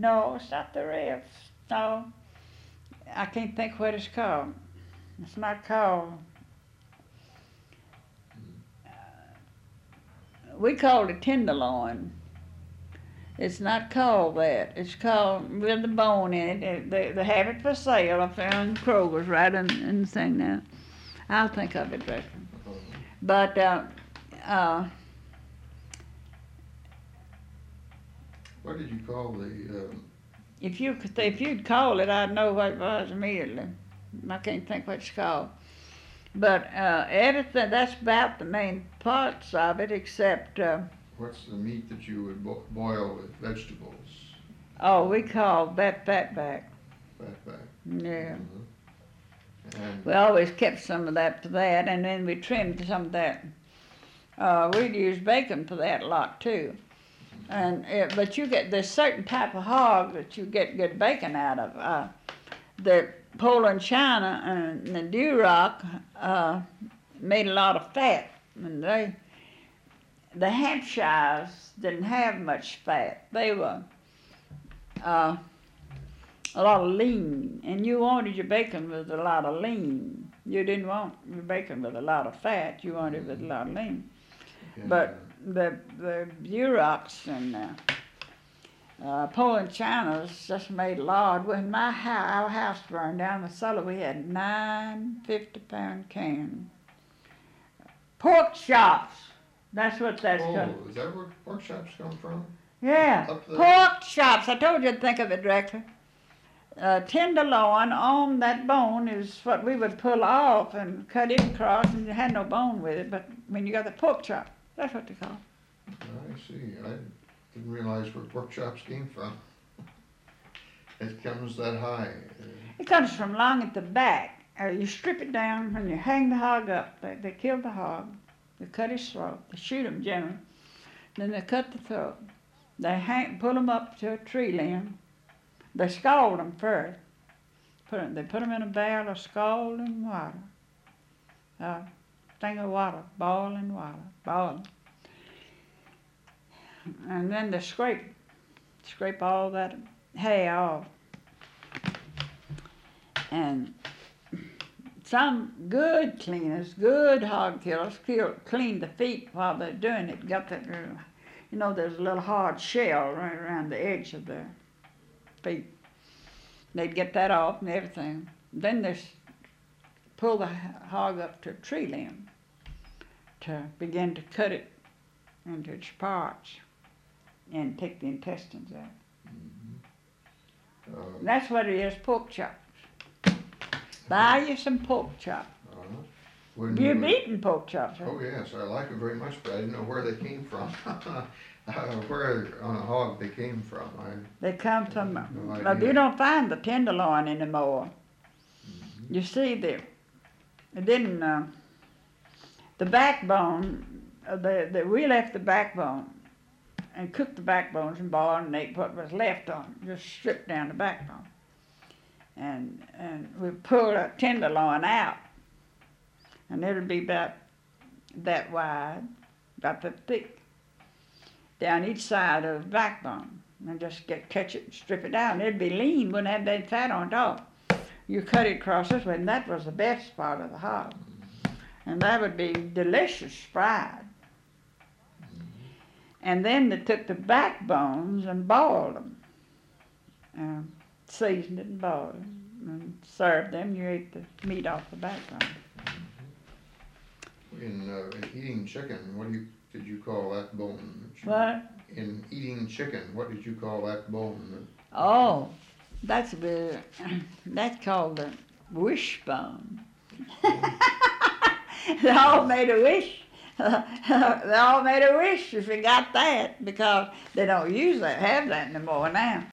No, it's not the ribs. No, I can't think what it's called. It's not called. We call it tenderloin. It's not called that. It's called with the bone in it. They have it for sale. I found Kroger's right in the thing now. I'll think of it later. But what did you call the? if you'd call it, I'd know what it was immediately. I can't think what it's called. But everything, that's about the main parts of it, except. What's the meat that you would boil with vegetables? Oh, we call that fatback. Fatback. Yeah. And We always kept some of that for that, and then we trimmed some of that. We'd use bacon for that a lot too. But there's certain type of hog that you get good bacon out of. The Poland China and the Duroc made a lot of fat, and the Hampshires didn't have much fat. They were a lot of lean, and you wanted your bacon with a lot of lean. You didn't want your bacon with a lot of fat. You wanted it with a lot of lean. yeah, But the Durocs and Poland Chinas just made a lot. When our house burned down, the cellar, we had 9 50-pound cans. Pork chops. That's what that's called. is that where pork chops come from? Yeah, Up there? pork chops. I told you to think of it directly. Tenderloin on that bone is what we would pull off and cut it across, and you had no bone with it. But when you got the pork chop, that's what they call it. I see. I didn't realize where pork chops came from. It comes that high. It comes from long at the back. You strip it down when you hang the hog up. They kill the hog. They cut his throat. They shoot him generally. Then they cut the throat. They pull him up to a tree limb. They scald him first. They put him in a barrel of scalding water. Thing of water, boiling water, boiling. And then they scrape all that hay off. And some good cleaners, good hog killers, clean the feet while they're doing it. Got that, there's a little hard shell right around the edge of the feet. They'd get that off and everything. Then they pull the hog up to a tree limb to begin to cut it into its parts and take the intestines out. Mm-hmm. That's what it is, pork chops. Buy you some pork chops. You've eaten pork chops, right? Oh yes, I like them very much, but I didn't know where they came from. Where on a hog they came from. They come from. No You idea. don't find the tenderloin anymore. Mm-hmm. You see, the backbone. We left the backbone and cooked the backbones and boiled and ate what was left on. Just stripped down the backbone, and we pulled a tenderloin out, and it'll be about that wide, about that thick, down each side of the backbone, and just catch it and strip it down. It'd be lean, wouldn't have that fat on top. You cut it across this way, and that was the best part of the hog. And that would be delicious fried. And then they took the backbones and boiled them. Seasoned it and boiled them. And served them, you ate the meat off the backbone. In eating chicken, did you call that bone? What? In eating chicken, what did you call that bone? Oh, that's called the wishbone. They all made a wish. They all made a wish if you got that, because they don't have that anymore now.